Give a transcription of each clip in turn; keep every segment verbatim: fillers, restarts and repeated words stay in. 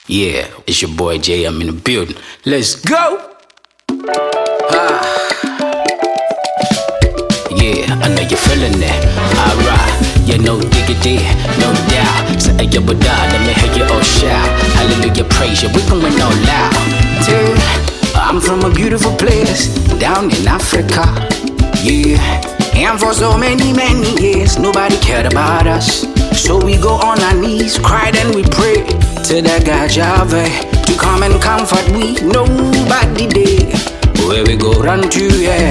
Yeah, it's your boy Jay, I'm in the building. Let's go! Ah. Yeah, I know you're feeling that. Alright, yeah, no diggity, no doubt. So, hey, yo, but let me hear you all shout. Hallelujah, praise you, we going all loud. I'm from a beautiful place down in Africa. Yeah, and for so many, many years, nobody cared about us. So we go on our knees, cried and we pray to that God Yahweh to come and comfort we. Nobody there, where we go run to, yeah.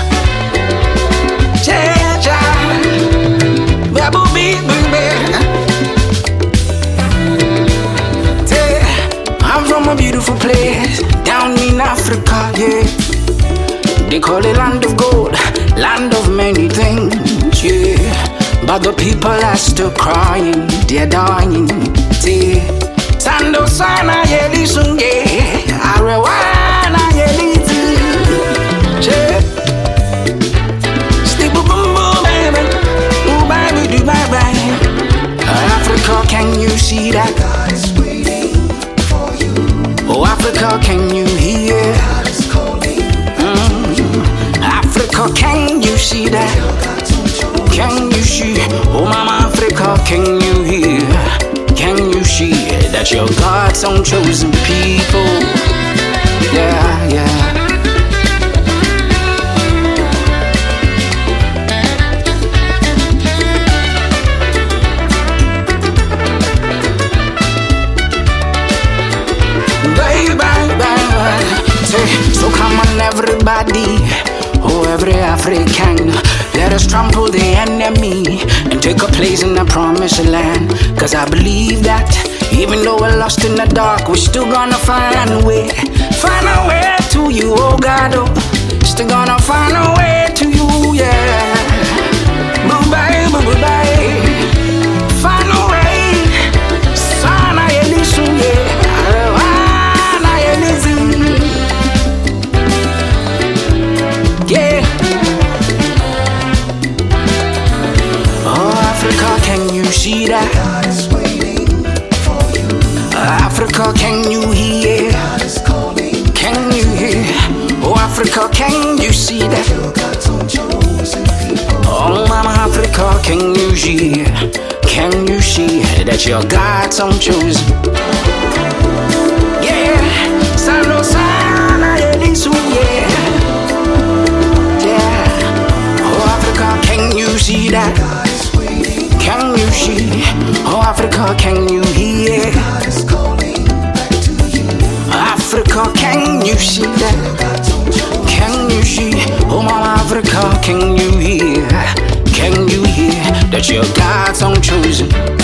I'm from a beautiful place down in Africa, yeah. They call it land of gold, land of many things, yeah. But the people are still crying, they're dying, yeah. Sando sana yeli sunge, arewana yeli zi, yeah. Stibu boom boom baby, ooh baby do bye bye. Africa, can you see that God is waiting for you? Oh Africa, can you hear? God is calling. Mm. Africa, can you see that? Can you see? Oh mama Africa, can you hear? Can you see that you're God's own chosen people? Yeah, yeah. Bye, bye, bye. So come on everybody, oh every African, let us trample the enemy and take a place in the promised land. Cause I believe that even though we're lost in the dark, we're still gonna find a way. Find a way to you, oh God, oh. Still gonna find a way to you, yeah. Bye-bye, bye-bye. Find a way. Sana yelisu, yeah. Ana yelizi. Yeah. Oh, Africa, can you see that? God is waiting for you. Africa, can you hear? God is calling. Can you hear? Oh, Africa, can you see that? Oh, mama Africa, can you see? Can you see that you're God's own chosen? Yeah, Sando Sana Yelisu, yeah. Yeah. Oh, Africa, can you see that? Can you see? Oh, Africa, can you hear? God is calling back to you. Africa, can you see that? Can you see? Oh, Mama Africa, can you hear? Can you hear that you're God's own chosen?